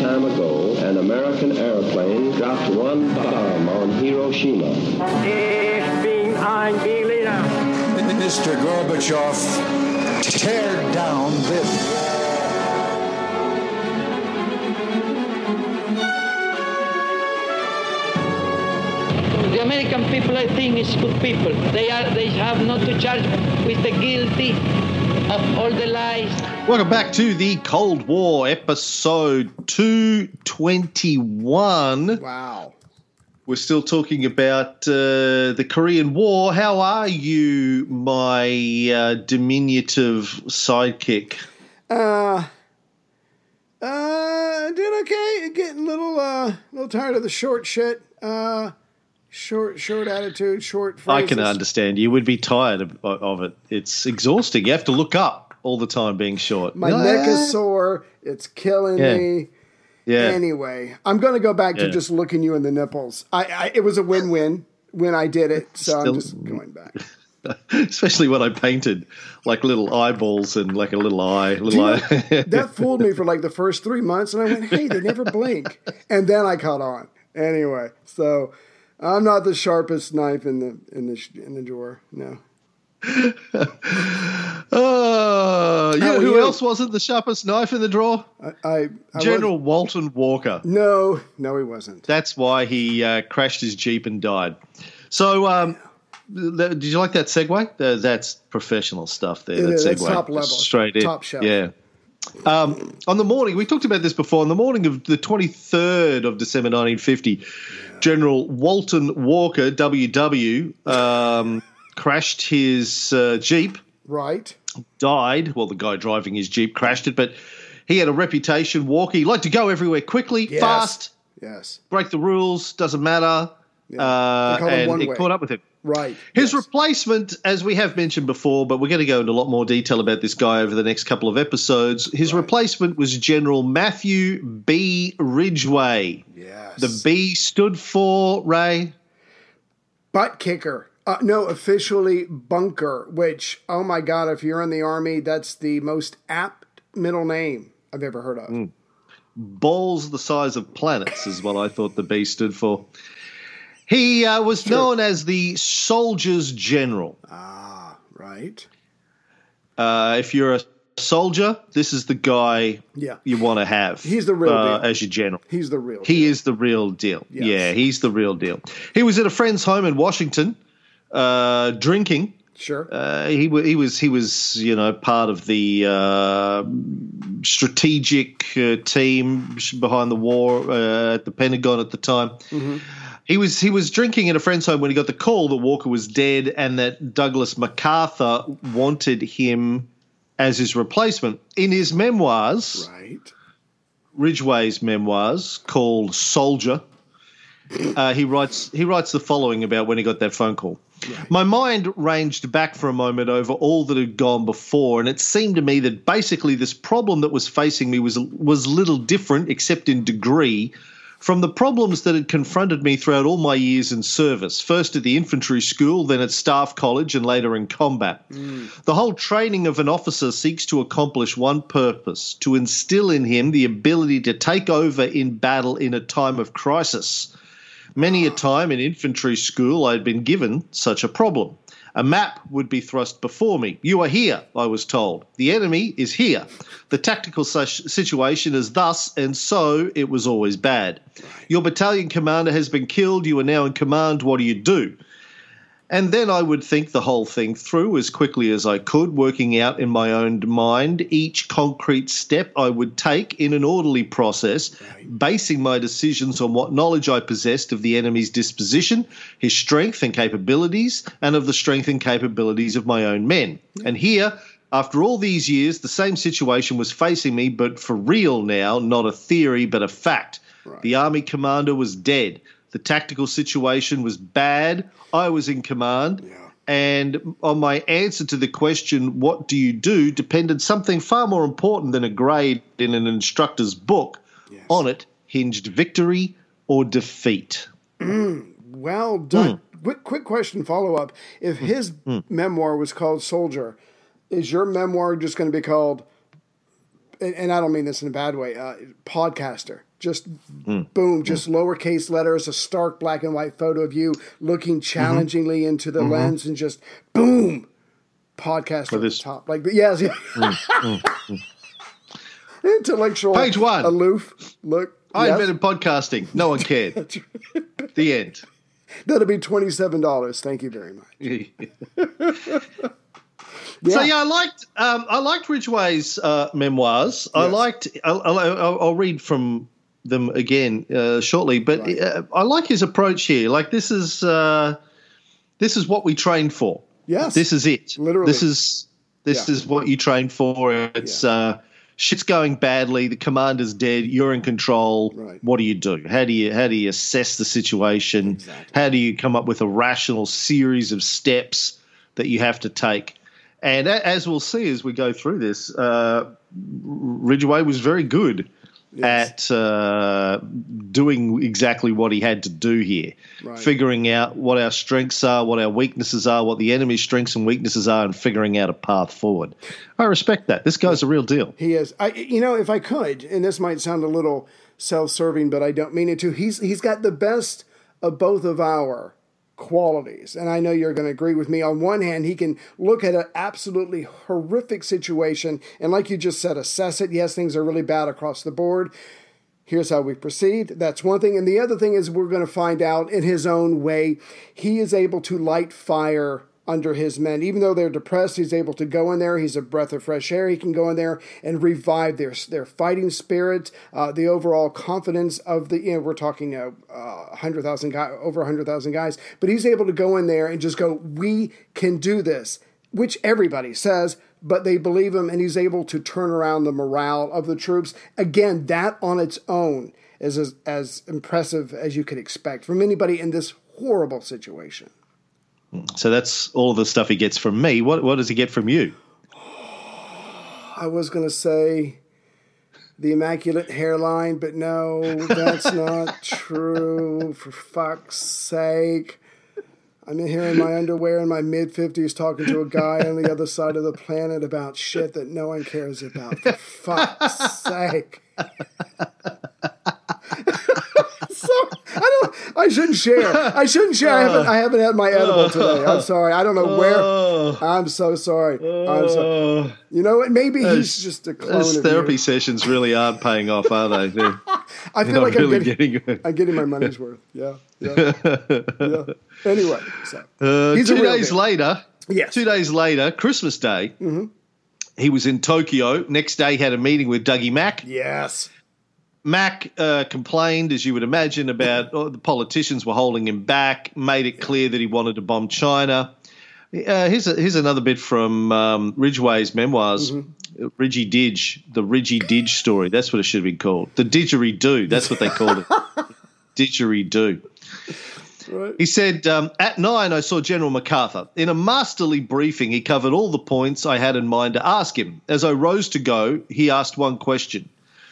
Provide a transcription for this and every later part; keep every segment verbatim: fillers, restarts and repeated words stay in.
time ago, an American airplane dropped one bomb on Hiroshima. Ich bin ein Berliner. Mister Gorbachev, tear down this. The American people, I think, is good people. They are. They have not to charge with the guilty of all the lies. Welcome back to the Cold War, episode two twenty-one. Wow. We're still talking about uh, the Korean War. How are you, my uh, diminutive sidekick? Uh, uh, doing okay. Getting a little, uh, little tired of the short shit. Uh, short, short attitude, short phrases. I can understand. You would be tired of, of it. It's exhausting. You have to look up all the time being short. My ah. neck is sore. It's killing yeah. me. Yeah. Anyway, I'm going to go back yeah. to just looking you in the nipples. I, I it was a win-win when I did it, so Still, I'm just going back. Especially when I painted like little eyeballs and like a little eye. Little you know, eye. That fooled me for like the first three months, and I went, "Hey, they never blink," and then I caught on. Anyway, so I'm not the sharpest knife in the in the in the drawer. No. Oh, yeah, who you? else wasn't the sharpest knife in the drawer? I, I, I General was, Walton Walker. No, no, he wasn't. That's why he uh, crashed his Jeep and died. So, um, th- did you like that segue? Uh, that's professional stuff there. It that is. segue. It's top level. Straight in. Top shelf. Yeah. Um, on the morning, we talked about this before, on the morning of the twenty-third of December nineteen fifty, yeah. General Walton Walker, W W, um, crashed his uh, Jeep. Right. Died. Well, the guy driving his Jeep crashed it, but he had a reputation, Walker. He liked to go everywhere quickly, yes. fast, yes, break the rules, doesn't matter, yeah. uh, and it way. caught up with him. Right. His yes. replacement, as we have mentioned before, but we're going to go into a lot more detail about this guy over the next couple of episodes. His right. replacement was General Matthew B. Ridgway. Yes. The B stood for, Ray? Butt kicker. Uh, no, officially bunker, which, oh my God, if you're in the Army, that's the most apt middle name I've ever heard of. Mm. Balls the size of planets is what I thought the B stood for. He uh, was sure. known as the Soldier's General. Ah, right. Uh, if you're a soldier, this is the guy yeah. you want to have. He's the real uh, deal. As your general. He's the real He deal. is the real deal. Yes. Yeah, he's the real deal. He was at a friend's home in Washington uh, drinking. Sure. Uh, he, w- he was, he was, you know, part of the uh, strategic uh, team behind the war uh, at the Pentagon at the time. Mm-hmm. He was he was drinking at a friend's home when he got the call that Walker was dead and that Douglas MacArthur wanted him as his replacement. In his memoirs, right. Ridgway's memoirs called Soldier, uh, he writes he writes the following about when he got that phone call. Right. My mind ranged back for a moment over all that had gone before, and it seemed to me that basically this problem that was facing me was was little different, except in degree, from the problems that had confronted me throughout all my years in service, first at the infantry school, then at staff college, and later in combat. Mm. The whole training of an officer seeks to accomplish one purpose, to instill in him the ability to take over in battle in a time of crisis. Many a time in infantry school I had been given such a problem. A map would be thrust before me. You are here, I was told. The enemy is here. The tactical situation is thus, and so it was always bad. Your battalion commander has been killed. You are now in command. What do you do? And then I would think the whole thing through as quickly as I could, working out in my own mind each concrete step I would take in an orderly process, basing my decisions on what knowledge I possessed of the enemy's disposition, his strength and capabilities, and of the strength and capabilities of my own men. And here, after all these years, the same situation was facing me, but for real now, not a theory, but a fact. Right. The army commander was dead. The tactical situation was bad. I was in command. Yeah. And on my answer to the question, what do you do, depended something far more important than a grade in an instructor's book. Yes. On it hinged victory or defeat. Mm, well done. Mm. Quick, quick question, follow-up. If his mm. memoir was called Soldier, is your memoir just going to be called, and, and I don't mean this in a bad way, uh, podcaster? Just mm. boom, just mm. lowercase letters, a stark black and white photo of you looking challengingly mm-hmm. into the mm-hmm. lens, and just boom, podcast at the top. Like, yes, yeah. mm. Mm. Intellectual, page one, aloof look. I yes. invented podcasting. No one cared. The end. That'll be twenty-seven dollars. Thank you very much. yeah. So yeah, I liked um, I liked Ridgway's uh, memoirs. Yes. I liked. I'll, I'll, I'll read from them again uh, shortly, but right. uh, I like his approach here. Like this is uh, this is what we trained for. Yes, this is it. Literally, this is this yeah. is what you trained for. It's. Yeah. Uh, Shit's going badly. The commander's dead. You're in control. Right. What do you do? How do you how do you assess the situation? Exactly. How do you come up with a rational series of steps that you have to take? And as we'll see as we go through this, uh, Ridgway was very good yes. at uh, doing exactly what he had to do here, right. figuring out what our strengths are, what our weaknesses are, what the enemy's strengths and weaknesses are, and figuring out a path forward. I respect that. This guy's a real deal. He is. I, you know, if I could, and this might sound a little self-serving, but I don't mean it to, he's he's got the best of both of our qualities. And I know you're going to agree with me. On one hand, he can look at an absolutely horrific situation and, like you just said, assess it. Yes, things are really bad across the board. Here's how we proceed. That's one thing. And the other thing is we're going to find out in his own way, he is able to light fire under his men. Even though they're depressed, he's able to go in there. He's a breath of fresh air. He can go in there and revive their their fighting spirit, uh, the overall confidence of the, you know, we're talking uh, uh, one hundred thousand guys, over one hundred thousand guys. But he's able to go in there and just go, we can do this, which everybody says, but they believe him, and he's able to turn around the morale of the troops. Again, that on its own is as, as impressive as you could expect from anybody in this horrible situation. So that's all the stuff he gets from me. What what does he get from you? I was going to say the immaculate hairline, but no, that's not true. For fuck's sake. I'm in here in my underwear in my mid-fifties talking to a guy on the other side of the planet about shit that no one cares about. For fuck's sake. So, I don't. I shouldn't share. I shouldn't share. I haven't. I haven't had my edible today. I'm sorry. I don't know where. I'm so sorry. I'm so. You know what? Maybe he's just a clone those of therapy you. sessions really aren't paying off, are they? They're, I feel like really I'm getting, getting. I'm getting my money's worth. Yeah. Yeah. yeah. Anyway, so uh, he's two a real days deal. later. Yes. Two days later, Christmas Day. Mm-hmm. He was in Tokyo. Next day, he had a meeting with Dougie Mack. Yes. Mack uh, complained, as you would imagine, about oh, the politicians were holding him back, made it clear that he wanted to bomb China. Uh, here's, a, here's another bit from um, Ridgway's memoirs, mm-hmm. Ridgy Didge, the Ridgy Didge story. That's what it should have been called. The didgeridoo, that's what they called it. Didgeridoo. Right. He said, um, at nine, I saw General MacArthur. In a masterly briefing, he covered all the points I had in mind to ask him. As I rose to go, he asked one question.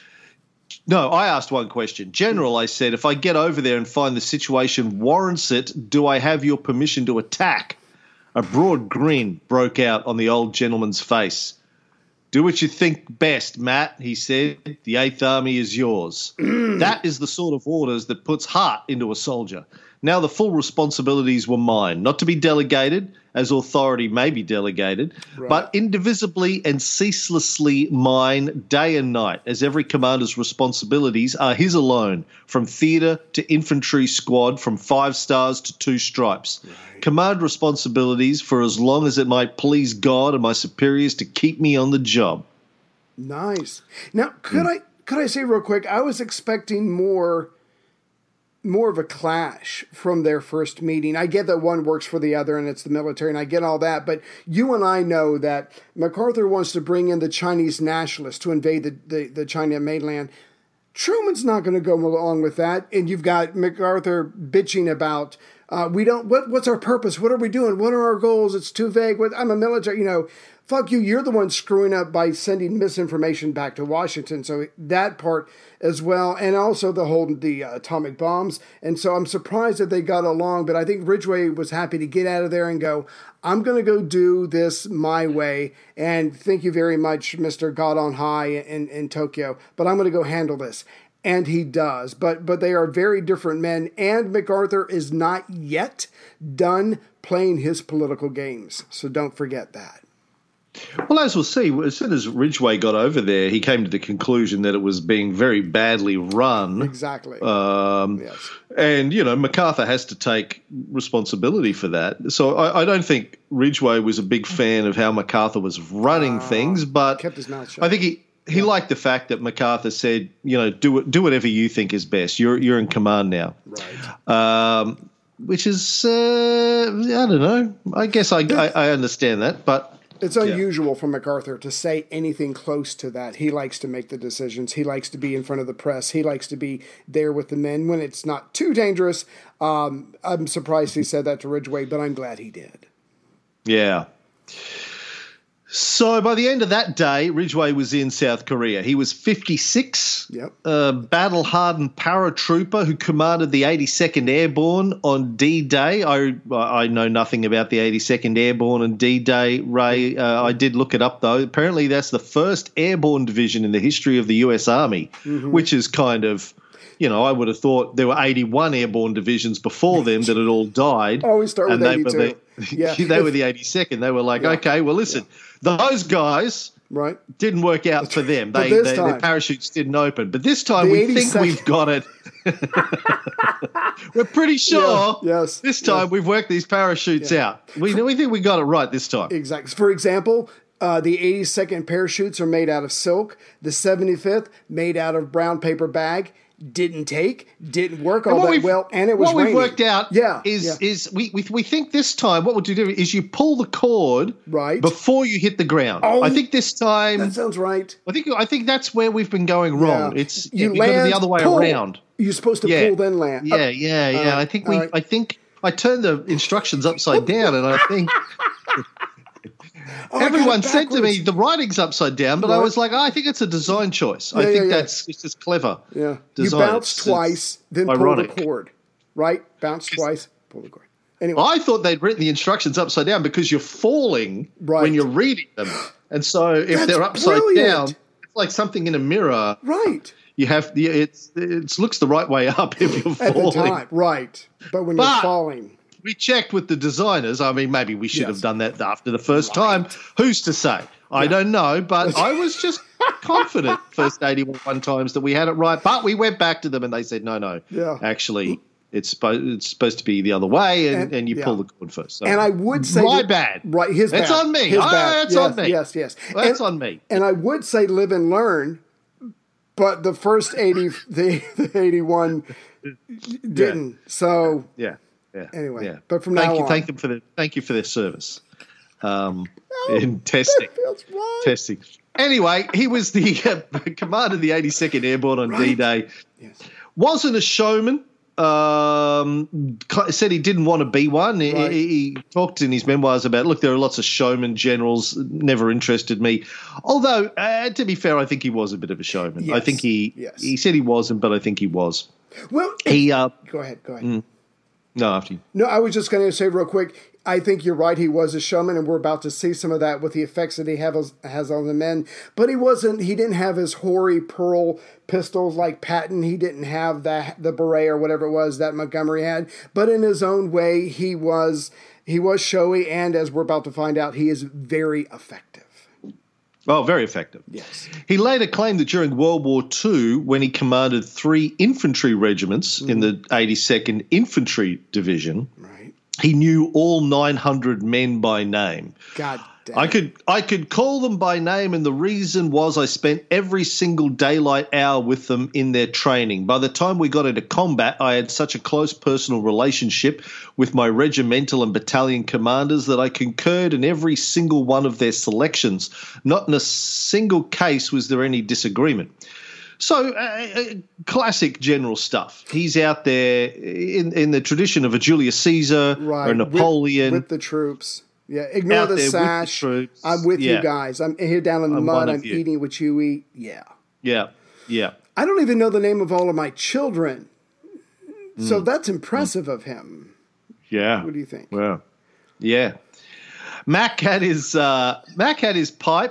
No, I asked one question. General, I said, if I get over there and find the situation warrants it, do I have your permission to attack? A broad grin broke out on the old gentleman's face. Do what you think best, Matt, he said. The Eighth Army is yours. That is the sort of orders that puts heart into a soldier. Now the full responsibilities were mine, not to be delegated, as authority may be delegated, right. but indivisibly and ceaselessly mine day and night, as every commander's responsibilities are his alone, from theatre to infantry squad, from five stars to two stripes. Right. Command responsibilities for as long as it might please God and my superiors to keep me on the job. Nice. Now, could mm. I could I say real quick, I was expecting more... more of a clash from their first meeting. I get that one works for the other and it's the military, and I get all that, but you and I know that MacArthur wants to bring in the Chinese nationalists to invade the, the, the China mainland. Truman's not going to go along with that, and you've got MacArthur bitching about, uh, we don't, what, what's our purpose? What are we doing? What are our goals? It's too vague. What, I'm a military, you know, fuck you. You're the one screwing up by sending misinformation back to Washington. So that part as well. And also the whole, the uh, atomic bombs. And so I'm surprised that they got along, but I think Ridgway was happy to get out of there and go, I'm going to go do this my way. And thank you very much, Mister God on High in, in Tokyo, but I'm going to go handle this. And he does, but but they are very different men, and MacArthur is not yet done playing his political games. So don't forget that. Well, as we'll see, as soon as Ridgway got over there, he came to the conclusion that it was being very badly run. Exactly. Um, yes. And, you know, MacArthur has to take responsibility for that. So I, I don't think Ridgway was a big fan of how MacArthur was running uh, things, but kept his mouth shut. I think he... He yeah. liked the fact that MacArthur said, you know, do it, do whatever you think is best. You're you're in command now, right? Um, which is, uh, I don't know. I guess I, I, I understand that, but it's unusual yeah. for MacArthur to say anything close to that. He likes to make the decisions. He likes to be in front of the press. He likes to be there with the men when it's not too dangerous. Um, I'm surprised he said that to Ridgway, but I'm glad he did. Yeah. So by the end of that day, Ridgway was in South Korea. He was fifty-six, yep. a battle-hardened paratrooper who commanded the eighty-second Airborne on D-Day. I I know nothing about the eighty-second Airborne and D-Day, Ray. Uh, I did look it up, though. Apparently that's the first airborne division in the history of the U S Army, mm-hmm. which is kind of... You know, I would have thought there were eighty-one airborne divisions before them that had all died. Oh, we start with and eighty-two. They were the, yeah. they were the eighty-second. They were like, yeah. okay, well, listen, yeah. those guys right. didn't work out for them. But They, this they time, their parachutes didn't open. But this time the we eighty-second. think we've got it. We're pretty sure yeah. yes. this time yes. we've worked these parachutes yeah. out. We, we think we got it right this time. Exactly. For example, uh, the eighty-second parachutes are made out of silk. The seventy-fifth made out of brown paper bag. Didn't take, didn't work all that well, and it was what raining. we've worked out yeah, is yeah. is we, we we think this time what we'll do is you pull the cord right before you hit the ground. Oh, I think this time that sounds right. I think I think that's where we've been going wrong. Yeah. It's you you land, got it the other way pull. around. You're supposed to yeah. pull then land. Yeah, yeah, yeah. Uh, I think we right. I think I turned the instructions upside down, and I think. Oh, Everyone said to me the writing's upside down, but right. I was like, oh, I think it's a design choice. Yeah, I think yeah, yeah. that's it's just clever. Yeah, design. You bounce it's, twice, it's then ironic. pull the cord. Right, bounce twice, pull the cord. Anyway, I thought they'd written the instructions upside down because you're falling right. when you're reading them, and so if That's they're upside brilliant. down, it's like something in a mirror. Right. You have the it's it looks the right way up if you're At falling. the time, right? But when But- you're falling. We checked with the designers. I mean, maybe we should Yes. have done that after the first Right. time. Who's to say? I don't know, but I was just confident first eighty-one times that we had it right. But we went back to them and they said, no, no, Yeah. actually, it's supposed it's supposed to be the other way, and, And- and you yeah. pull the cord first. So, And I would say my that- bad. Right, his bad. It's on me. His Oh, bad. it's yes, on me. Yes, yes. That's and, on me. And I would say live and learn, but the first eighty, the, the eighty-one didn't. So Yeah. Yeah. Anyway, yeah. but from thank now you, on, thank them for the thank you for their service um, in testing. that feels right. Testing. Anyway, he was the uh, commander of the eighty-second Airborne on Right. D-Day. Yes. Wasn't a showman. Um, said he didn't want to be one. He, Right. he, he talked in his memoirs about, look, there are lots of showman generals, never interested me. Although, uh, to be fair, I think he was a bit of a showman. Yes. I think he Yes. he said he wasn't, but I think he was. Well, He uh, go ahead. Go ahead. mm, no, after you. No, I was just going to say real quick. I think you're right. He was a showman, and we're about to see some of that with the effects that he has has on the men. But he wasn't. He didn't have his hoary pearl pistols like Patton. He didn't have that the beret or whatever it was that Montgomery had. But in his own way, he was he was showy, and as we're about to find out, he is very effective. Oh, very effective. Yes. He later claimed that during World War Two, when he commanded three infantry regiments mm-hmm. in the eighty-second Infantry Division, Right. he knew all nine hundred men by name. God damn. I could I could call them by name, and the reason was I spent every single daylight hour with them in their training. By the time we got into combat, I had such a close personal relationship with my regimental and battalion commanders that I concurred in every single one of their selections. Not in a single case was there any disagreement. So, uh, uh, classic general stuff. He's out there in, in the tradition of a Julius Caesar right. or Napoleon. With, with the troops. Yeah, ignore Out the there with the sash. troops. I'm with Yeah. you guys. I'm here down in the I'm mud. one of I'm you. eating what you eat. Yeah. Yeah, yeah. I don't even know the name of all of my children. So Mm. that's impressive of him. Yeah. What do you think? Well, yeah. Mac had his uh, Mac had his pipe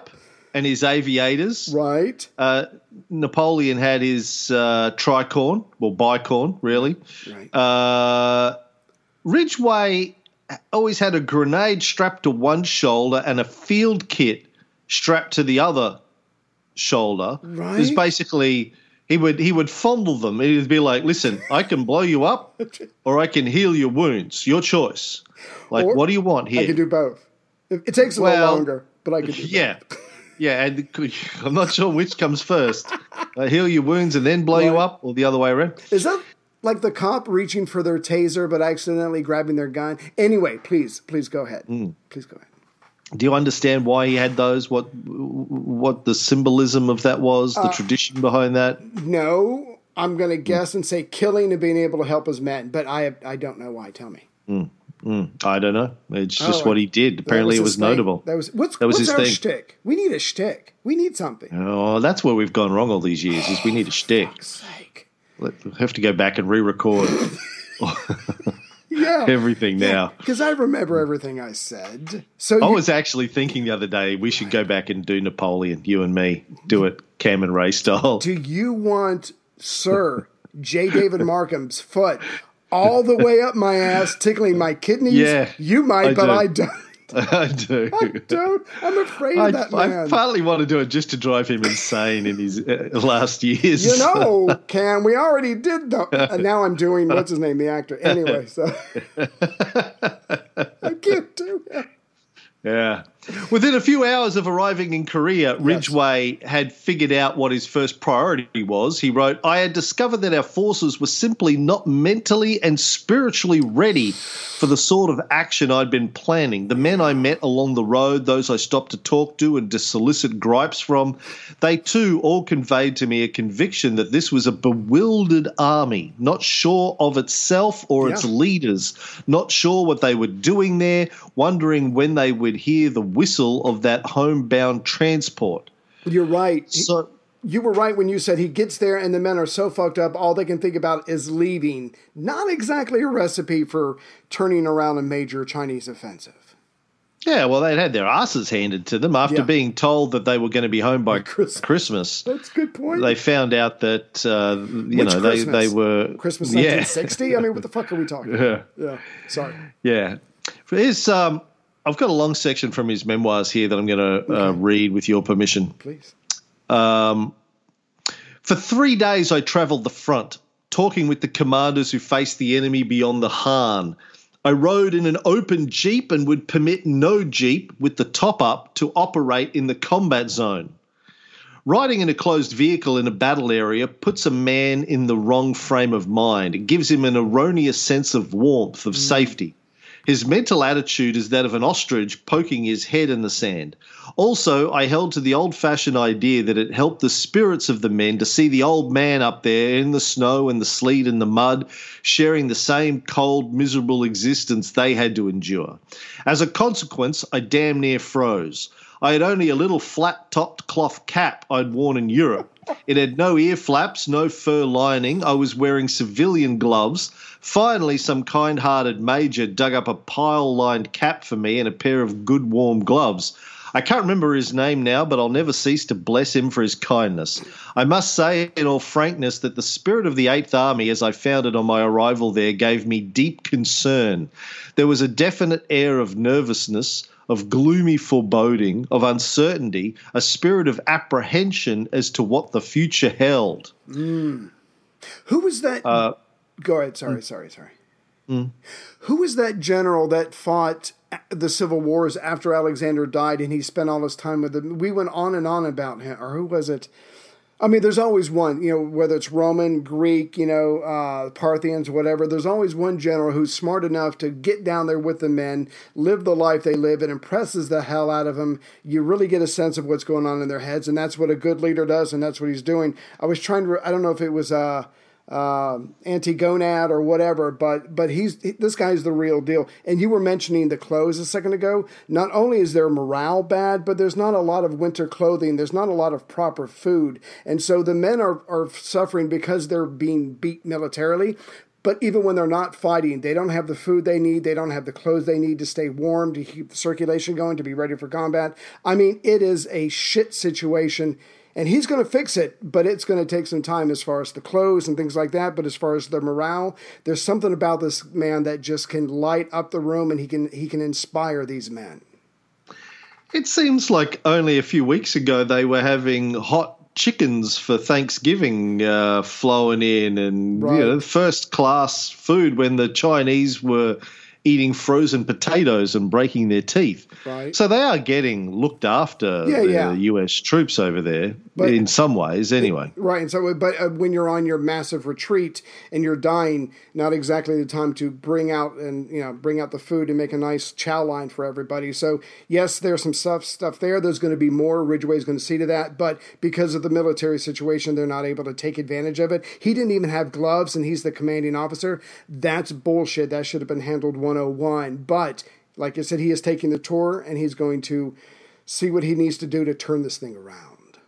and his aviators. Right. Uh, Napoleon had his uh, tricorn, well, bicorn, really. Right. Uh, Ridgway always had a grenade strapped to one shoulder and a field kit strapped to the other shoulder. Right. It was basically he would he would fondle them. He would be like, "Listen, I can blow you up, or I can heal your wounds. Your choice. Like, Or what do you want here?" I can do both. It, it takes a Well, little longer, but I can do Yeah. Yeah, and I'm not sure which comes first. Uh, heal your wounds and then blow you Right. up, or the other way around. both. Is that like the cop reaching for their taser but accidentally grabbing their gun? Anyway, please, please go ahead. Mm. Please go ahead. Do you understand why he had those? What what the symbolism of that was? The Uh, tradition behind that? No, I'm going to guess and say killing and being able to help his men, but I I don't know why. Tell me. Mm, mm, I don't know. It's just Oh, what he did. Apparently, it his was thing. notable. That was what's, That was what's his our thing. shtick? We need a shtick. We need something. Oh, that's where we've gone wrong all these years. Is we need a shtick. Fuck's sake. We'll have to go back and re-record Yeah. everything now. Because I remember everything I said. So I you, was actually thinking the other day we should go back and do Napoleon. You and me do it, Cam and Ray style. do you want Sir J. David Markham's foot all the way up my ass, tickling my kidneys? Yeah, You might, I but do. I don't. I do. I don't. I'm afraid I, of that I man. partly want to do it just to drive him insane in his uh, last years. You know, Cam, we already did the. And now I'm doing, what's his name, the actor. Anyway, so. I can't do it. Yeah. Within a few hours of arriving in Korea, Ridgway had figured out what his first priority was. He wrote, I had discovered that our forces were simply not mentally and spiritually ready for the sort of action I'd been planning. The men I met along the road, those I stopped to talk to and to solicit gripes from, they too all conveyed to me a conviction that this was a bewildered army, not sure of itself or its Yeah. leaders, not sure what they were doing there, wondering when they would hear the whistle of that homebound transport. You're right. So, You were right when you said he gets there and the men are so fucked up, all they can think about is leaving. Not exactly a recipe for turning around a major Chinese offensive. yeah, well, they'd had their asses handed to them after Yeah. being told that they were going to be home by Christmas. Christmas. That's a good point. They found out that, uh, you Which know, they, Christmas? they were. Christmas yeah. nineteen sixty? I mean, what the fuck are we talking about? Yeah. Yeah. Sorry. Yeah. His, um, I've got a long section from his memoirs here that I'm going to uh, read with your permission. Please. Um, for three days, I travelled the front, talking with the commanders who faced the enemy beyond the Han. I rode in an open jeep and would permit no jeep with the top up to operate in the combat zone. Riding in a closed vehicle in a battle area puts a man in the wrong frame of mind. It gives him an erroneous sense of warmth, of safety. His mental attitude is that of an ostrich poking his head in the sand. Also, I held to the old-fashioned idea that it helped the spirits of the men to see the old man up there in the snow and the sleet and the mud, sharing the same cold, miserable existence they had to endure. As a consequence, I damn near froze. I had only a little flat-topped cloth cap I'd worn in Europe. It had no ear flaps, no fur lining. I was wearing civilian gloves. Finally, some kind-hearted major dug up a pile-lined cap for me and a pair of good warm gloves. I can't remember his name now, but I'll never cease to bless him for his kindness. I must say, in all frankness, that the spirit of the Eighth Army, as I found it on my arrival there, gave me deep concern. There was a definite air of nervousness, of gloomy foreboding, of uncertainty, a spirit of apprehension as to what the future held. Mm. Who was that? Uh, Go ahead. Sorry, mm. sorry, sorry. Mm. Who was that general that fought the civil wars after Alexander died and he spent all his time with them? We went on and on about him. Or who was it? I mean, there's always one, you know, whether it's Roman, Greek, you know, uh, Parthians, whatever. There's always one general who's smart enough to get down there with the men, live the life they live. It impresses the hell out of them. You really get a sense of what's going on in their heads, and that's what a good leader does, and that's what he's doing. I was trying to, I don't know if it was uh, uh, Antigonad or whatever, but but he's this guy's the real deal. And you were mentioning the clothes a second ago. Not only is their morale bad, but there's not a lot of winter clothing. There's not a lot of proper food. And so the men are, are suffering because they're being beat militarily. But even when they're not fighting, they don't have the food they need. They don't have the clothes they need to stay warm, to keep the circulation going, to be ready for combat. I mean, it is a shit situation, and he's going to fix it, but it's going to take some time as far as the clothes and things like that. But as far as the morale, there's something about this man that just can light up the room, and he can he can inspire these men. It seems like only a few weeks ago they were having hot chickens for Thanksgiving uh, flowing in, and right. you know, first class food when the Chinese were eating frozen potatoes and breaking their teeth. Right. So they are getting looked after, yeah, the yeah. U S troops over there, but, in some ways anyway. Right. And so, but uh, when you're on your massive retreat and you're dying, not exactly the time to bring out and, you know, bring out the food and make a nice chow line for everybody. So yes, there's some stuff, stuff there. There's going to be more. Ridgway's going to see to that. But because of the military situation, they're not able to take advantage of it. He didn't even have gloves, and he's the commanding officer. That's bullshit. That should have been handled one oh one. But like I said, he is taking the tour, and he's going to see what he needs to do to turn this thing around.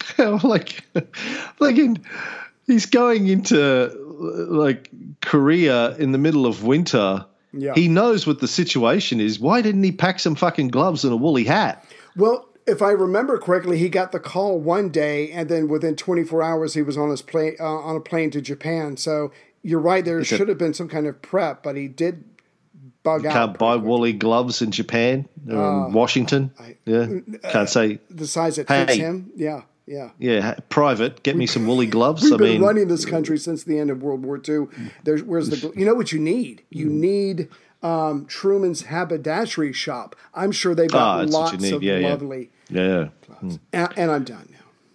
like, like in, he's going into like Korea in the middle of winter. Yeah. He knows what the situation is. Why didn't he pack some fucking gloves and a woolly hat? Well, if I remember correctly, he got the call one day, and then within twenty-four hours, he was on his plane uh, on a plane to Japan. So you're right. There Is should it, have been some kind of prep, but he did bug you out. Can't buy quickly. woolly gloves in Japan or Uh, in Washington. I- yeah, uh, can't say. The size that fits Hey. him. Yeah, yeah. Yeah, private. Get me some woolly gloves. We've I been mean, running this country since the end of World War Two. There's where's the you know what you need? You need um, Truman's haberdashery shop. I'm sure they've Ah, got that's what you lots need. of Yeah, yeah. lovely. yeah. And, and I'm done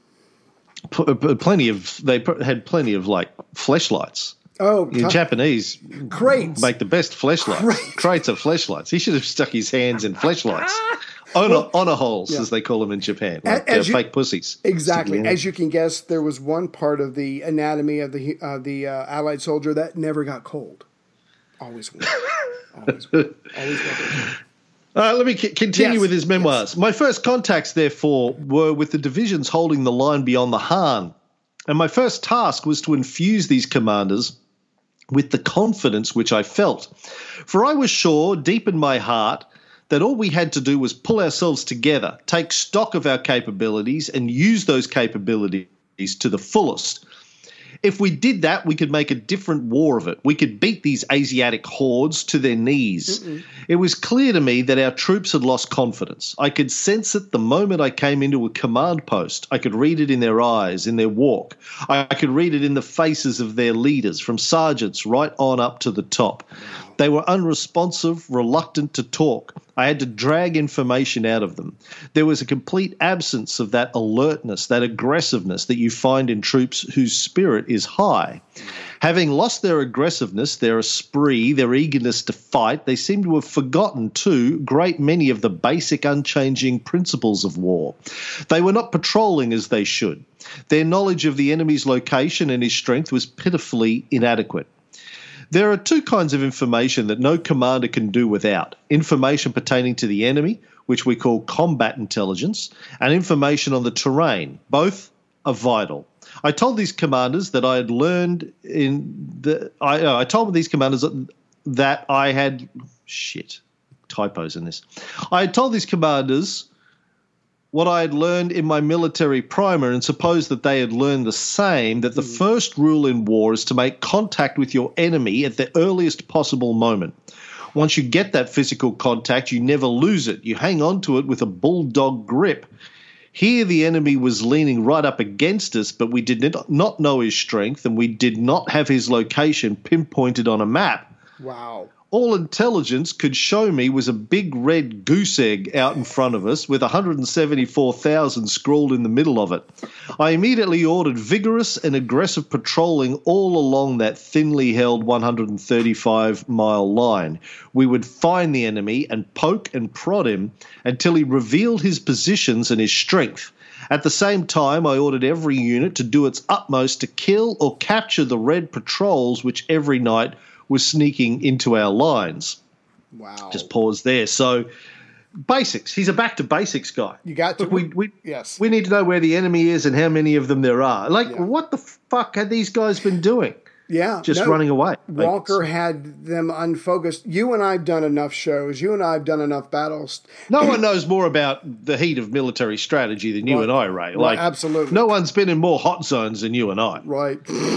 now. P- p- plenty of they pr- had plenty of like fleshlights. Oh, The tough- Japanese crates. make the best fleshlights. Crates. Crates of fleshlights. He should have stuck his hands in fleshlights. Honor, honor holes, yeah. as they call them in Japan, A- like uh, as you- fake pussies. Exactly. Sticking in. As you can guess, there was one part of the anatomy of the uh, the uh, Allied soldier that never got cold. Always warm. Always warm. Always warm. Uh, let me c- continue Yes, with his memoirs. My first contacts, therefore, were with the divisions holding the line beyond the Han. And my first task was to infuse these commanders with the confidence which I felt. For I was sure, deep in my heart, that all we had to do was pull ourselves together, take stock of our capabilities, and use those capabilities to the fullest. If we did that, we could make a different war of it. We could beat these Asiatic hordes to their knees. Mm-mm. It was clear to me that our troops had lost confidence. I could sense it the moment I came into a command post. I could read it in their eyes, in their walk. I could read it in the faces of their leaders, from sergeants right on up to the top. They were unresponsive, reluctant to talk. I had to drag information out of them. There was a complete absence of that alertness, that aggressiveness that you find in troops whose spirit is high. Having lost their aggressiveness, their esprit, their eagerness to fight, they seem to have forgotten, too, great many of the basic unchanging principles of war. They were not patrolling as they should. Their knowledge of the enemy's location and his strength was pitifully inadequate. There are two kinds of information that no commander can do without: information pertaining to the enemy, which we call combat intelligence, and information on the terrain. Both are vital. I told these commanders that I had learned in the. I, uh, I told these commanders that, that I had shit typos in this. I had told these commanders what I had learned in my military primer, and supposed that they had learned the same, that the mm. first rule in war is to make contact with your enemy at the earliest possible moment. Once you get that physical contact, you never lose it. You hang on to it with a bulldog grip. Here the enemy was leaning right up against us, but we did not know his strength, and we did not have his location pinpointed on a map. Wow. All intelligence could show me was a big red goose egg out in front of us with one hundred seventy-four thousand scrawled in the middle of it. I immediately ordered vigorous and aggressive patrolling all along that thinly held one hundred thirty-five mile line. We would find the enemy and poke and prod him until he revealed his positions and his strength. At the same time, I ordered every unit to do its utmost to kill or capture the red patrols which every night was sneaking into our lines. Wow. Just pause there. So basics. He's a back to basics guy. You got to. Look, we, we, yes. we need to know where the enemy is and how many of them there are. Like, Yeah. what the fuck had these guys been doing? Yeah. just no, running away. Walker had them unfocused. You and I've done enough shows. You and I have done enough battles. No one knows more about the heat of military strategy than you Right. and I, Ray. Right, Like, absolutely. no one's been in more hot zones than you and I. Right.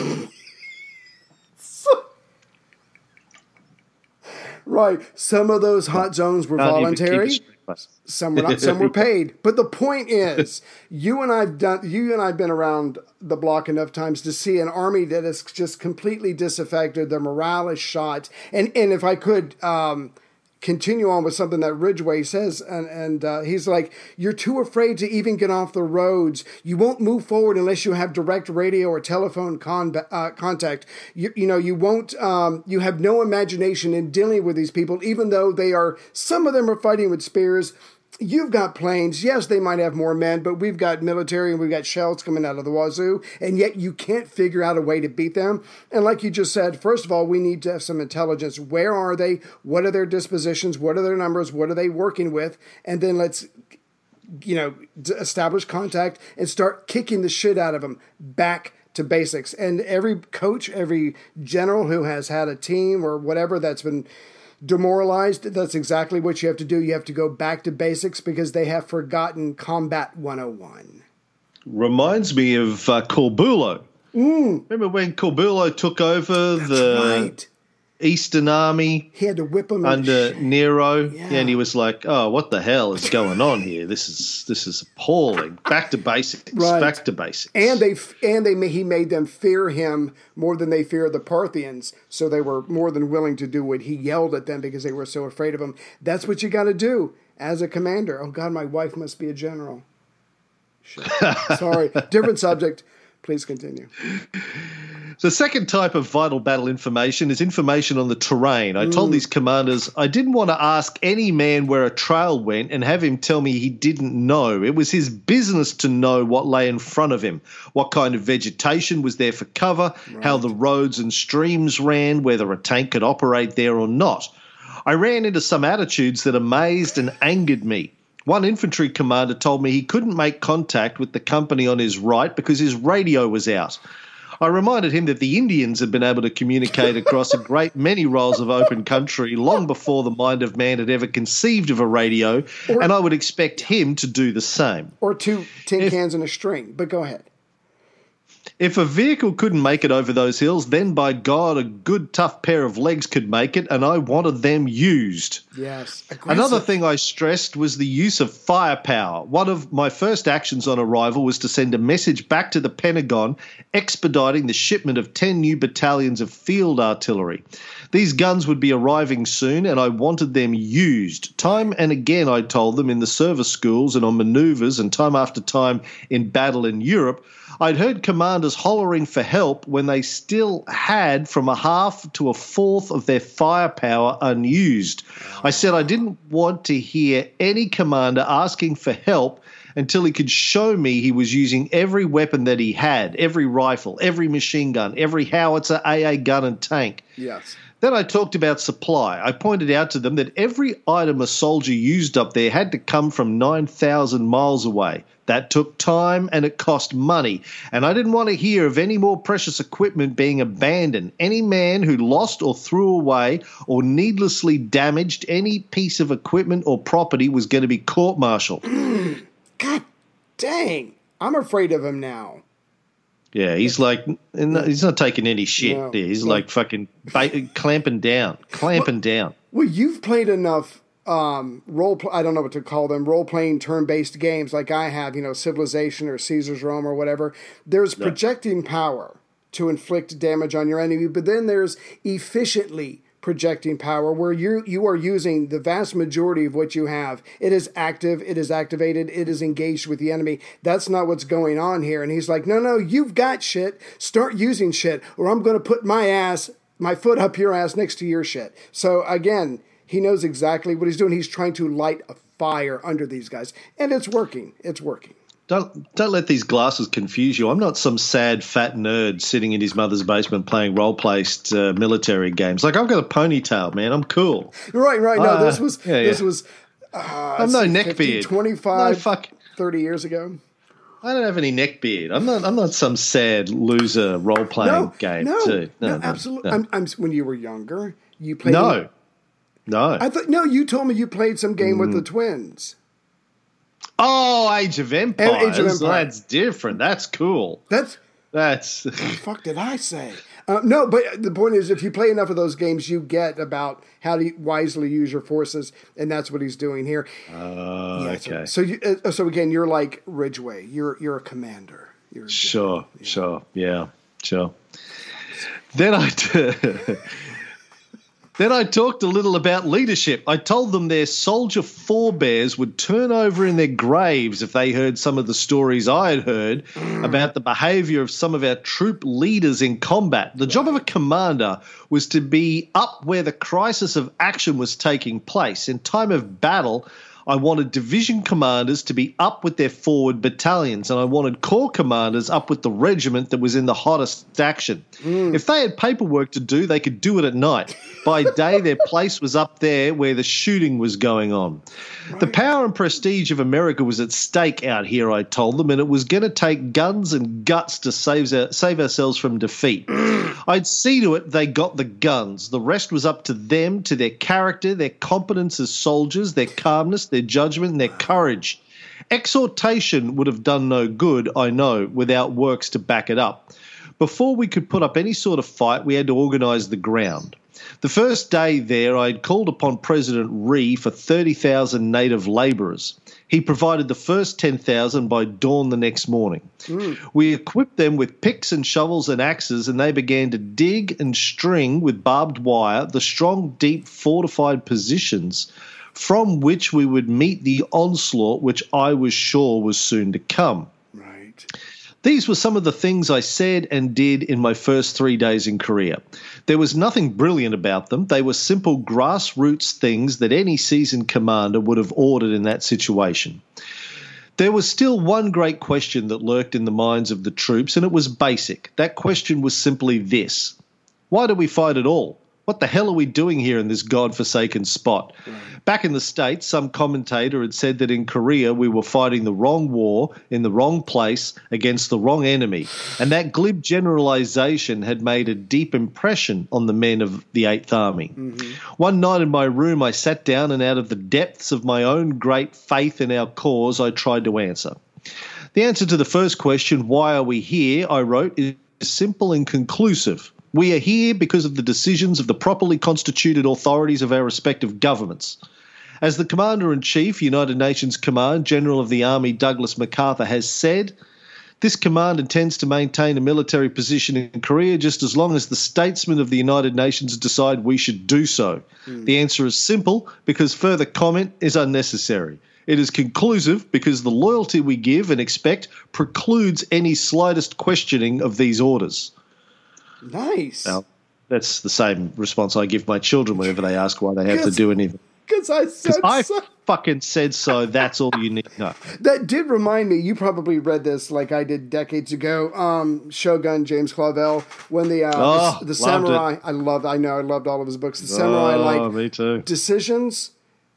Right. Some of those hot zones were Can't even keep voluntary. a straight face. Some were not, some were paid. But the point is, you and I've done you and I've been around the block enough times to see an army that is just completely disaffected, their morale is shot. And and if I could um continue on with something that Ridgway says, and, and uh, he's like, you're too afraid to even get off the roads. You won't move forward unless you have direct radio or telephone con- uh, contact. You, you know, you won't, um, you have no imagination in dealing with these people, even though they are, some of them are fighting with spears. You've got planes. Yes, they might have more men, but we've got military and we've got shells coming out of the wazoo, and yet you can't figure out a way to beat them. And like you just said, first of all, we need to have some intelligence. Where are they? What are their dispositions? What are their numbers? What are they working with? And then let's, you know, establish contact and start kicking the shit out of them back to basics. And every coach, every general who has had a team or whatever that's been demoralized, that's exactly what you have to do. You have to go back to basics because they have forgotten Combat one oh one. Reminds me of uh, Corbulo. Mm. Remember when Corbulo took over That's the right. Eastern Army He had to whip them under Nero? Yeah. And he was like, oh, what the hell is going on here? This is this is appalling. Back to basics. Right. Back to basics. And they and they he made them fear him more than they fear the Parthians. So they were more than willing to do what he yelled at them because they were so afraid of him. That's what you got to do as a commander. Oh God, my wife must be a general. Shit. Sorry, different subject. Please continue. The second type of vital battle information is information on the terrain. I told these commanders I didn't want to ask any man where a trail went and have him tell me he didn't know. It was his business to know what lay in front of him, what kind of vegetation was there for cover, right. how the roads and streams ran, whether a tank could operate there or not. I ran into some attitudes that amazed and angered me. One infantry commander told me he couldn't make contact with the company on his right because his radio was out. I reminded him that the Indians had been able to communicate across a great many rolls of open country long before the mind of man had ever conceived of a radio, or, and I would expect him to do the same. Or two tin if, cans and a string, but go ahead. If a vehicle couldn't make it over those hills, then by God, a good tough pair of legs could make it, and I wanted them used. Yes. Aggressive. Another thing I stressed was the use of firepower. One of my first actions on arrival was to send a message back to the Pentagon expediting the shipment of ten new battalions of field artillery. These guns would be arriving soon, and I wanted them used. Time and again I told them in the service schools and on manoeuvres and time after time in battle in Europe, I'd heard commanders hollering for help when they still had from a half to a fourth of their firepower unused. I said I didn't want to hear any commander asking for help until he could show me he was using every weapon that he had, every rifle, every machine gun, every howitzer, A A gun and tank. Yes. Then I talked about supply. I pointed out to them that every item a soldier used up there had to come from nine thousand miles away. That took time and it cost money. And I didn't want to hear of any more precious equipment being abandoned. Any man who lost or threw away or needlessly damaged any piece of equipment or property was going to be court-martialed. God dang. I'm afraid of him now. Yeah, he's like, he's not taking any shit. No, He's no. like fucking ba- clamping down, clamping well, down. Well, you've played enough um, role, pl- I don't know what to call them, role-playing turn-based games like I have, you know, Civilization or Caesar's Rome or whatever. There's Yeah. projecting power to inflict damage on your enemy, but then there's efficiently projecting power where you you are using the vast majority of what you have. It is active, it is activated, it is engaged with the enemy. That's not what's going on here. And he's like, no, no, you've got shit. Start using shit, or I'm going to put my ass, my foot up your ass next to your shit. So again, he knows exactly what he's doing. He's trying to light a fire under these guys. And it's working. It's working. Don't don't let these glasses confuse you. I'm not some sad fat nerd sitting in his mother's basement playing role-placed uh, military games. Like, I've got a ponytail, man. I'm cool. Right, right. No, Uh, this was yeah, this yeah. was uh, I'm no see, neckbeard. fifty, twenty-five, No fuck. thirty years ago. I don't have any neck beard. I'm not. I'm not some sad loser role playing No, game. no, too. no, absolutely. I'm, I'm, when you were younger, you played. No, no. I thought no. You told me you played some game with the twins. Oh, Age of Empires. Age of Empires. That's different. That's cool. That's That's what the fuck did I say? Uh, no, but the point is, if you play enough of those games, you get about how to wisely use your forces, and that's what he's doing here. uh, Yeah, okay. So, so, you, uh, so again, you're like Ridgway. You're you're a commander. You're a Sure, general. Yeah. sure, yeah, sure. Then I, t- then I talked a little about leadership. I told them their soldier forebears would turn over in their graves if they heard some of the stories I had heard about the behaviour of some of our troop leaders in combat. The job of a commander was to be up where the crisis of action was taking place. In time of battle, I wanted division commanders to be up with their forward battalions, and I wanted corps commanders up with the regiment that was in the hottest action. Mm. If they had paperwork to do, they could do it at night. By day, their place was up there where the shooting was going on. Right. The power and prestige of America was at stake out here, I told them, and it was going to take guns and guts to save, our, save ourselves from defeat. I'd see to it they got the guns. The rest was up to them, to their character, their competence as soldiers, their calmness, their judgment, and their courage. Exhortation would have done no good, I know, without works to back it up. Before we could put up any sort of fight, we had to organise the ground. The first day there, I had called upon President Ree for thirty thousand native labourers. He provided the first ten thousand by dawn the next morning. Mm. We equipped them with picks and shovels and axes, and they began to dig and string with barbed wire the strong, deep, fortified positions from which we would meet the onslaught which I was sure was soon to come. Right. These were some of the things I said and did in my first three days in Korea. There was nothing brilliant about them. They were simple grassroots things that any seasoned commander would have ordered in that situation. There was still one great question that lurked in the minds of the troops, and it was basic. That question was simply this: why do we fight at all? What the hell are we doing here in this godforsaken spot? Right. Back in the States, some commentator had said that in Korea we were fighting the wrong war in the wrong place against the wrong enemy, and that glib generalization had made a deep impression on the men of the Eighth Army. Mm-hmm. One night in my room, I sat down, and out of the depths of my own great faith in our cause, I tried to answer. The answer to the first question, why are we here, I wrote, is simple and conclusive. We are here because of the decisions of the properly constituted authorities of our respective governments. As the Commander-in-Chief, United Nations Command, General of the Army Douglas MacArthur has said, this command intends to maintain a military position in Korea just as long as the statesmen of the United Nations decide we should do so. Mm. The answer is simple, because further comment is unnecessary. It is conclusive because the loyalty we give and expect precludes any slightest questioning of these orders. Nice. Now, that's the same response I give my children whenever they ask why they have to do anything. Because I said I so. fucking said so. That's all you need to know. That did remind me. You probably read this like I did decades ago. Um, Shogun James Clavell, when the uh, oh, the, the samurai. It. I loved. I know. I loved all of his books. The samurai, oh, like me too. Decisions.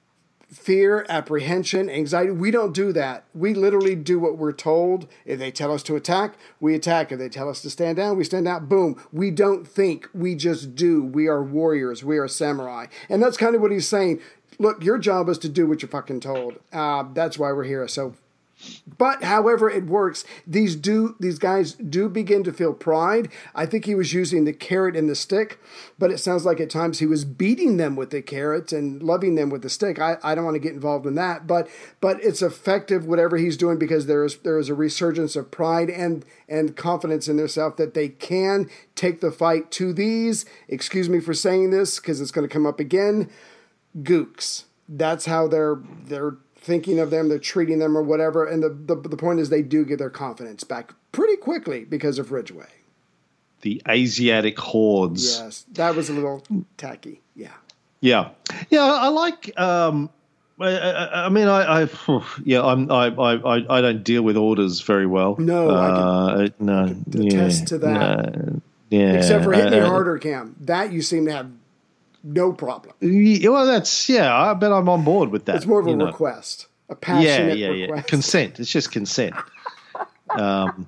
Fear, apprehension, anxiety. We don't do that. We literally do what we're told. If they tell us to attack, we attack. If they tell us to stand down, we stand down. Boom. We don't think. We just do. We are warriors. We are samurai. And that's kind of what he's saying. Look, your job is to do what you're fucking told. Uh, that's why we're here. So, but however it works, these do these guys do begin to feel pride. I think he was using the carrot and the stick, but it sounds like at times he was beating them with the carrot and loving them with the stick. I, I don't want to get involved in that, but but it's effective whatever he's doing, because there is there is a resurgence of pride and and confidence in themselves that they can take the fight to these. Excuse me for saying this because it's going to come up again. Gooks. That's how they're they're. thinking of them, they're treating them or whatever, and the, the the point is they do get their confidence back pretty quickly because of Ridgway. The Asiatic hordes. Yes, that was a little tacky. Yeah. Yeah. Yeah, I like... Um, I, I, I mean, I, I yeah, I'm, I, I, I don't deal with orders very well. No, uh, I can, no, I can attest yeah, to that. No, yeah, except for Hit Me uh, Harder, Cam. That you seem to have no problem. Well, that's, yeah, I bet I'm on board with that. It's more of a you know. request, a passionate yeah, yeah, request. Yeah. Consent. It's just consent. Um,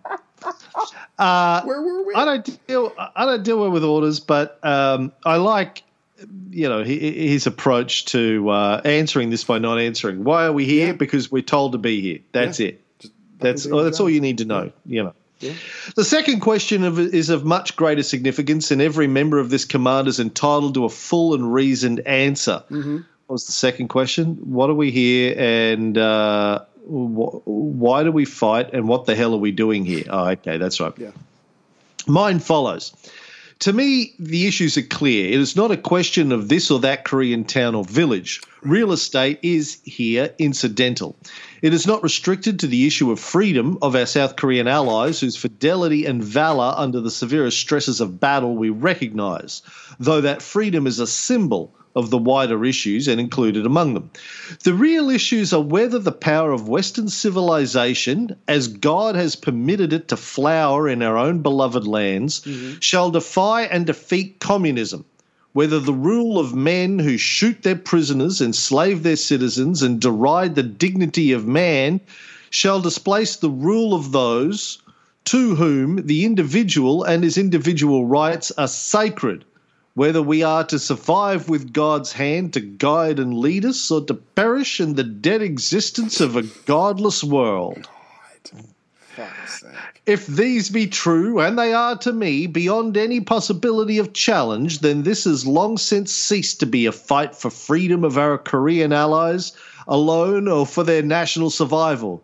uh, Where were we? I don't deal. I don't deal well with orders, but um, I like, you know, his approach to uh, answering this by not answering. Why are we here? Yeah. Because we're told to be here. That's Yeah. it. That's do your that's job. all you need to know. You know. Yeah. The second question of, is of much greater significance, and every member of this command is entitled to a full and reasoned answer. Mm-hmm. What was the second question? What are we here, and uh, wh- why do we fight, and what the hell are we doing here? Oh, okay, that's right. Yeah. Mine follows. To me, the issues are clear. It is not a question of this or that Korean town or village. Real estate is here incidental. It is not restricted to the issue of freedom of our South Korean allies, whose fidelity and valour under the severest stresses of battle we recognise, though that freedom is a symbol of the wider issues and included among them. The real issues are whether the power of Western civilization, as God has permitted it to flower in our own beloved lands, mm-hmm. shall defy and defeat communism, whether the rule of men who shoot their prisoners, enslave their citizens, and deride the dignity of man shall displace the rule of those to whom the individual and his individual rights are sacred, whether we are to survive with God's hand to guide and lead us, or to perish in the dead existence of a godless world. God. Fuck's sake. If these be true, and they are to me beyond any possibility of challenge, then this has long since ceased to be a fight for freedom of our Korean allies alone or for their national survival.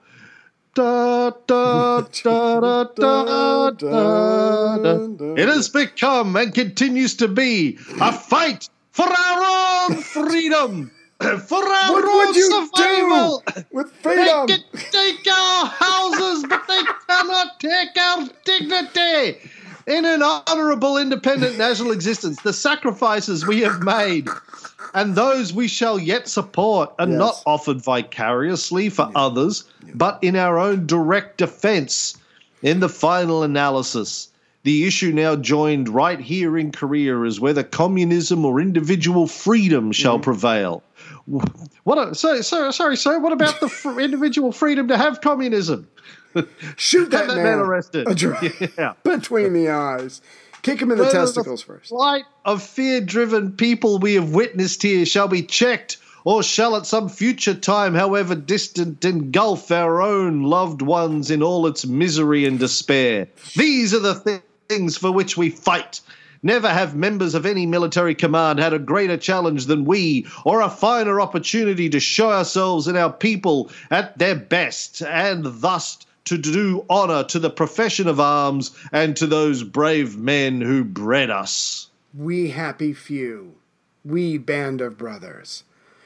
Da, da, da, da, da, da, da. It has become and continues to be a fight for our own freedom, for our What own would you survival. do with freedom? They can take our houses, but they cannot take our dignity. In an honourable, independent national existence, the sacrifices we have made and those we shall yet support are Yes. not offered vicariously for others, but in our own direct defence. In the final analysis, the issue now joined right here in Korea is whether communism or individual freedom shall mm-hmm. prevail. What? A, so, so, sorry, sir. What about the fr- individual freedom to have communism? Shoot that, Have that man, man arrested. yeah. Between the eyes. Kick him in the Whether testicles the first. flight of fear-driven people we have witnessed here shall be checked, or shall at some future time, however distant, engulf our own loved ones in all its misery and despair. These are the th- things for which we fight. Never have members of any military command had a greater challenge than we, or a finer opportunity to show ourselves and our people at their best, and thus to do honour to the profession of arms and to those brave men who bred us. We happy few. We band of brothers.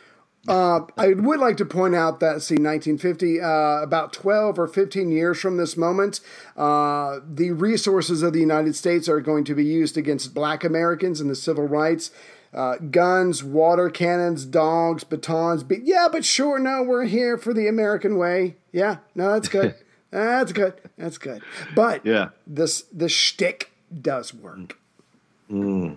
Uh, I would like to point out that, see, nineteen fifty, uh, about twelve or fifteen years from this moment, uh, the resources of the United States are going to be used against black Americans in the civil rights. Uh, guns, water cannons, dogs, batons. Be- yeah, but sure, no, we're here for the American way. Yeah, no, that's good. That's good. That's good. But yeah. this the shtick does work. Mm.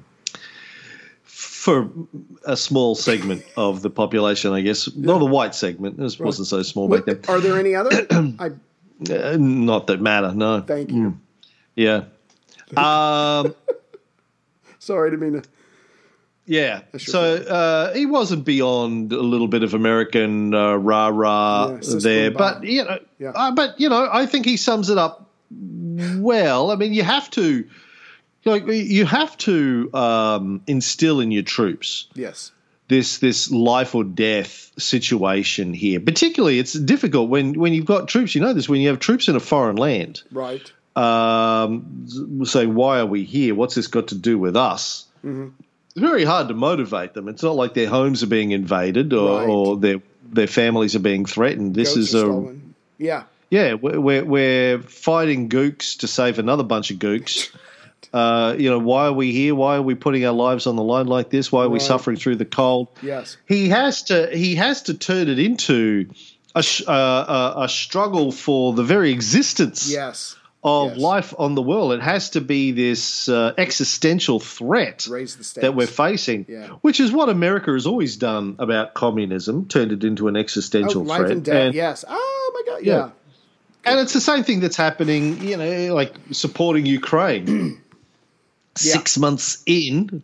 For a small segment of the population, I guess. Not a white segment. It wasn't so small back then. Are there any other? I, uh, not that matter, no. Thank you. Mm. Yeah. Um, Sorry to mean to. Yeah. So uh, he wasn't beyond a little bit of American uh, rah-rah Yeah, there. Bob. But, you know, Yeah. uh, but, you know, I think he sums it up well. I mean, you have to... Like you have to um, instill in your troops Yes. this this life or death situation here. Particularly, it's difficult when, when you've got troops. You know this when you have troops in a foreign land. Right. Um, saying, "Why are we here? What's this got to do with us?" Mm-hmm. It's very hard to motivate them. It's not like their homes are being invaded or, Right. or their their families are being threatened. This Goats is are a stolen. Yeah. yeah. We're, we're we're fighting gooks to save another bunch of gooks. Uh, you know, why are we here? Why are we putting our lives on the line like this? Why are we Right. suffering through the cold? Yes. He has to. He has to turn it into a sh- uh, a, a struggle for the very existence Yes. of Yes. life on the world. It has to be this uh, existential threat Raise the stakes. that we're facing, Yeah. which is what America has always done about communism, turned it into an Oh, existential life threat. and death. And- yes. Oh my God. Yeah. Yeah. And it's the same thing that's happening, you know, like supporting Ukraine. Six yeah. months in,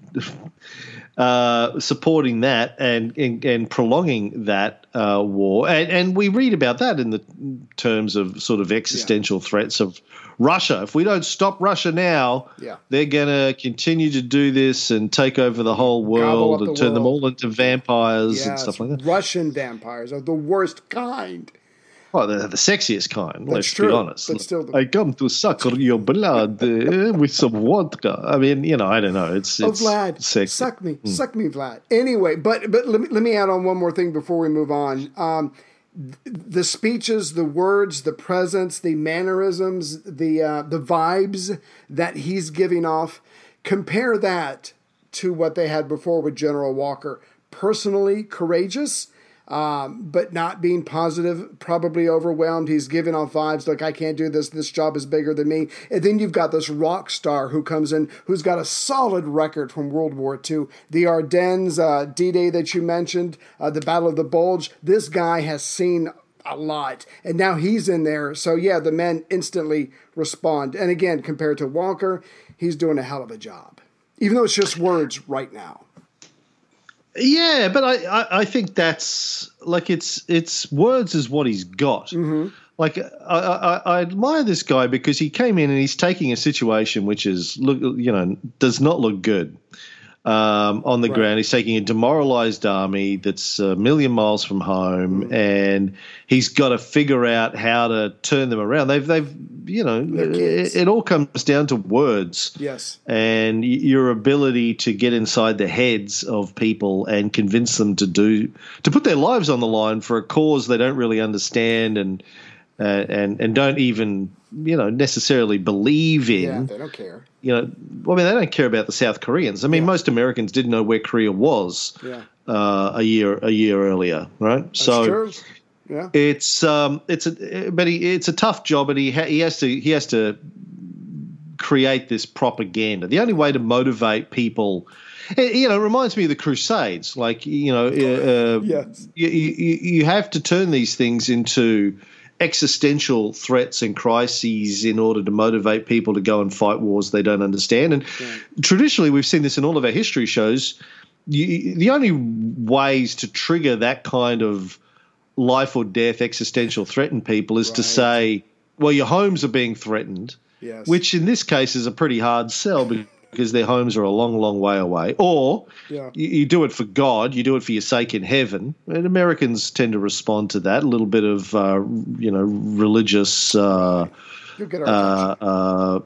uh, supporting that and, and, and prolonging that uh, war. And, and we read about that in the terms of sort of existential yeah. threats of Russia. If we don't stop Russia now, yeah. they're going to continue to do this and take over the whole world and turn world. them all into vampires yes, and stuff like that. Russian vampires are the worst kind. Oh, they're the sexiest kind, That's let's true, be honest. But still the- I come to suck your blood uh, with some vodka. I mean, you know, I don't know. It's, it's oh, Vlad, sexy. suck me. Mm. Suck me, Vlad. Anyway, but but let me, let me add on one more thing before we move on. Um, the speeches, the words, the presence, the mannerisms, the uh, the vibes that he's giving off, compare that to what they had before with General Walker. Personally courageous, Um, but not being positive, probably overwhelmed. He's giving off vibes like, I can't do this. This job is bigger than me. And then you've got this rock star who comes in, who's got a solid record from World War Two. The Ardennes, uh, D-Day that you mentioned, uh, the Battle of the Bulge. This guy has seen a lot. And now he's in there. So, yeah, the men instantly respond. And again, compared to Walker, he's doing a hell of a job. Even though it's just words right now. Yeah, but I, I, I think that's like it's it's words is what he's got. Mm-hmm. Like I, I, I admire this guy because he came in and he's taking a situation which is look you know does not look good um, on the right. ground. He's taking a demoralized army that's a million miles from home, mm-hmm. and he's got to figure out how to turn them around. They've they've you know it, it all comes down to words. Yes, and your ability to get inside the heads of people and convince them to do to put their lives on the line for a cause they don't really understand and uh, and and don't even you know necessarily believe in. Yeah, they don't care. You know, well, I mean, they don't care about the South Koreans. I mean, yeah. most Americans didn't know where Korea was yeah. uh, a year a year earlier, right? That's so. True. Yeah. It's um it's a but he it's a tough job, but he ha- he has to he has to create this propaganda. The only way to motivate people, you know, it reminds me of the Crusades. Like you know, uh, yes. you, you you have to turn these things into existential threats and crises in order to motivate people to go and fight wars they don't understand. And yeah. traditionally, we've seen this in all of our history shows. You, the only ways to trigger that kind of life or death existential threat in people is right. to say, well, your homes are being threatened, yes. which in this case is a pretty hard sell because their homes are a long, long way away. Or yeah. you, you do it for God, you do it for your sake in heaven. And Americans tend to respond to that, a little bit of, uh, you know, religious uh, uh, uh,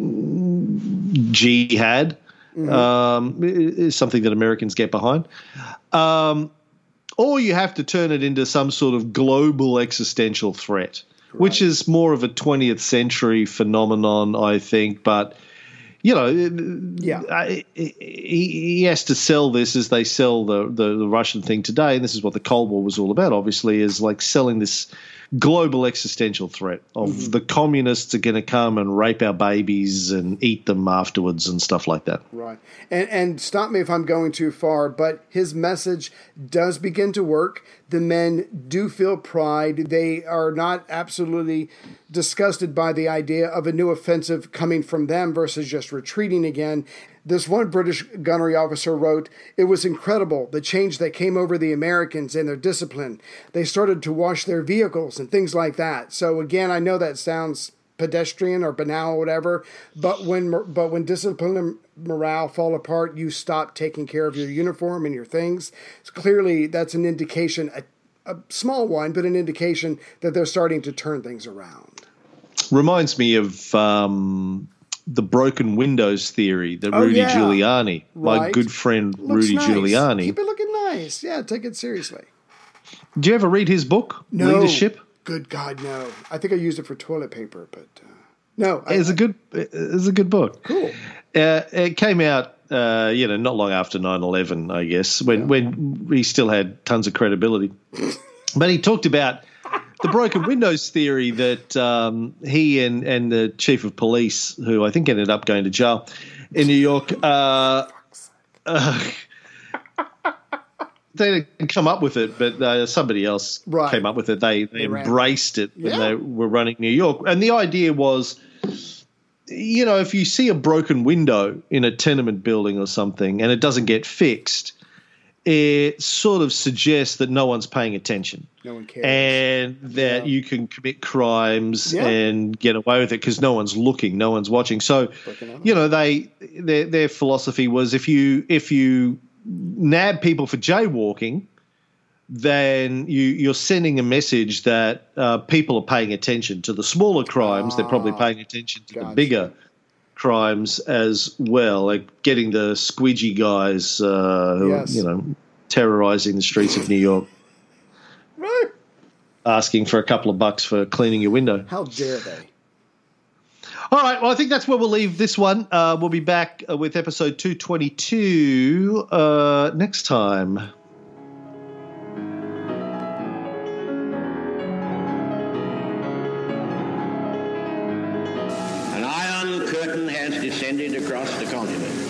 jihad mm-hmm. um, is something that Americans get behind. Um Or you have to turn it into some sort of global existential threat, right. which is more of a twentieth century phenomenon, I think. But, you know, yeah. he, he has to sell this as they sell the, the, the Russian thing today. And this is what the Cold War was all about, obviously, is like selling this global existential threat of mm-hmm. the communists are going to come and rape our babies and eat them afterwards and stuff like that. Right. And and stop me if I'm going too far, but his message does begin to work. The men do feel pride. They are not absolutely disgusted by the idea of a new offensive coming from them versus just retreating again. This one British gunnery officer wrote, "It was incredible, the change that came over the Americans and their discipline. They started to wash their vehicles and things like that." So again, I know that sounds pedestrian or banal or whatever, but when but when discipline and morale fall apart, you stop taking care of your uniform and your things. So clearly, that's an indication, a, a small one, but an indication that they're starting to turn things around. Reminds me of um, the broken windows theory that oh, Rudy yeah. Giuliani, right. my good friend Looks Rudy nice. Giuliani. Keep it looking nice. Yeah, take it seriously. Did you ever read his book, no. Leadership? Good God, no. I think I used it for toilet paper, but uh, no. I, it's a good. It's a good book. Cool. Uh, it came out, uh, you know, not long after nine eleven, I guess, when yeah. when he still had tons of credibility. But he talked about the broken windows theory that um, he and and the chief of police, who I think ended up going to jail in New York. Uh, uh, they didn't come up with it, but uh, somebody else Right. came up with it. They, they, They ran it. embraced it when Yeah. they were running New York. And the idea was, you know, if you see a broken window in a tenement building or something and it doesn't get fixed, it sort of suggests that no one's paying attention. No one cares. And that Yeah. you can commit crimes Yeah. and get away with it because no one's looking, no one's watching. So, you know, they their their philosophy was if you if you nab people for jaywalking, then you you're sending a message that uh, people are paying attention to the smaller crimes. They're probably paying attention to Gotcha. the bigger crimes as well, like getting the squeegee guys uh, who Yes. are, you know, terrorizing the streets of New York, Right. asking for a couple of bucks for cleaning your window. How dare they? All right, well, I think that's where we'll leave this one. Uh, we'll be back uh, with episode two twenty-two uh, next time. An iron curtain has descended across the continent.